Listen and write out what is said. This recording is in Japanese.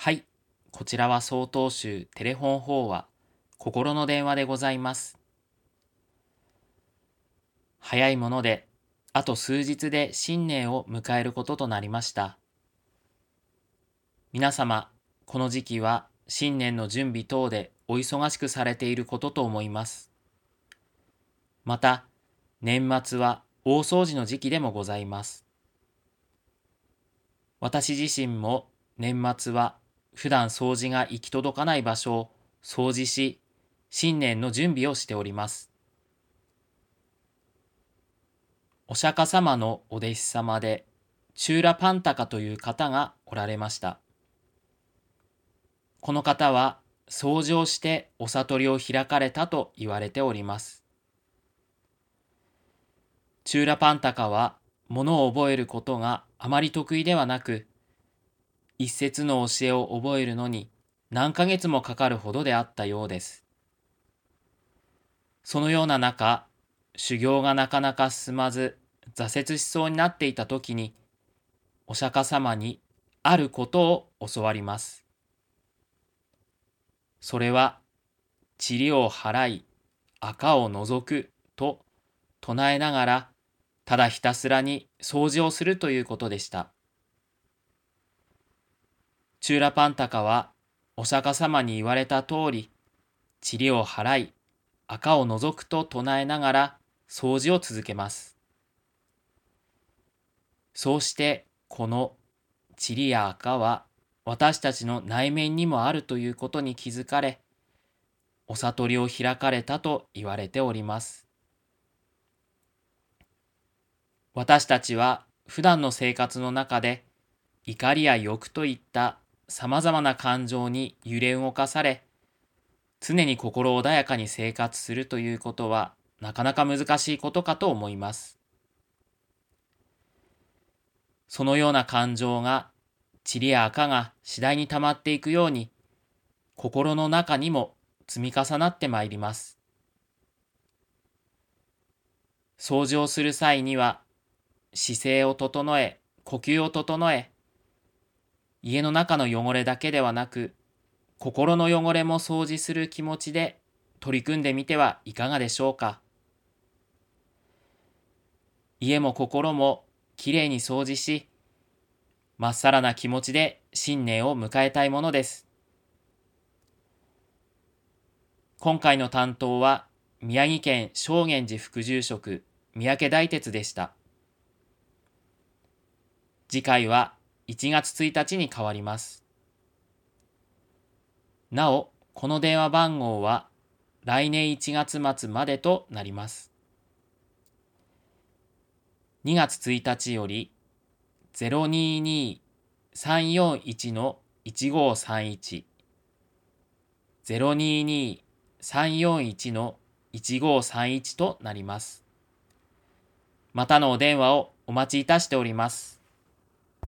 はい、こちらは曹洞宗テレフォン法話、心の電話でございます。早いもので、あと数日で新年を迎えることとなりました。皆様、この時期は新年の準備等でお忙しくされていることと思います。また、年末は大掃除の時期でもございます。私自身も年末は普段掃除が行き届かない場所を掃除し、新年の準備をしております。お釈迦様のお弟子様で、チューラパンタカという方がおられました。この方は、掃除をしてお悟りを開かれたと言われております。チューラパンタカは、物を覚えることがあまり得意ではなく、一節の教えを覚えるのに何ヶ月もかかるほどであったようです。そのような中、修行がなかなか進まず、挫折しそうになっていた時に、お釈迦様にあることを教わります。それは、塵を払い、垢を除くと唱えながら、ただひたすらに掃除をするということでした。チューラパンタカは、お釈迦様に言われた通り、塵を払い、垢を除くと唱えながら掃除を続けます。そうして、この塵や垢は私たちの内面にもあるということに気づかれ、お悟りを開かれたと言われております。私たちは普段の生活の中で怒りや欲といった様々な感情に揺れ動かされ、常に心穏やかに生活するということはなかなか難しいことかと思います。そのような感情が、塵や垢が次第に溜まっていくように、心の中にも積み重なってまいります。掃除をする際には、姿勢を整え、呼吸を整え、家の中の汚れだけではなく、心の汚れも掃除する気持ちで取り組んでみてはいかがでしょうか。家も心もきれいに掃除し、まっさらな気持ちで新年を迎えたいものです。今回の担当は宮城県正源寺副住職三宅大哲でした。次回は1月1日に変わります。なお、この電話番号は来年1月末までとなります。2月1日より022-341-1531 022-341-1531となります。またのお電話をお待ちいたしております。